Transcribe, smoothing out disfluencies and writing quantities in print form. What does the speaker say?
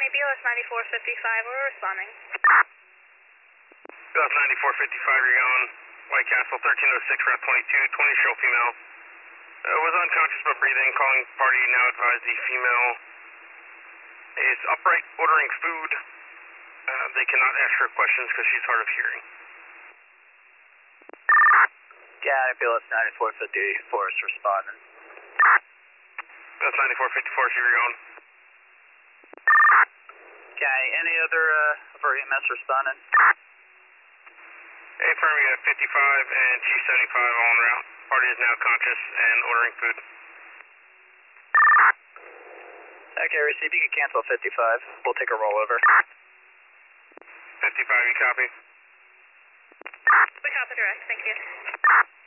BLS 9455, we're responding. BLS 9455, you're going White Castle 1306, route 22, 20 show female. Was unconscious but breathing, calling party, now advised the female is upright, ordering food. They cannot ask her questions because she's hard of hearing. Got it, BLS 9450, Forest responding. BLS 9454, you're going. Okay, any other of our EMS responding? Affirm, you have 55 and G75 all en route. Party is now conscious and ordering food. Okay, receive, you can cancel 55. We'll take a rollover. 55, you copy? We copy direct, thank you.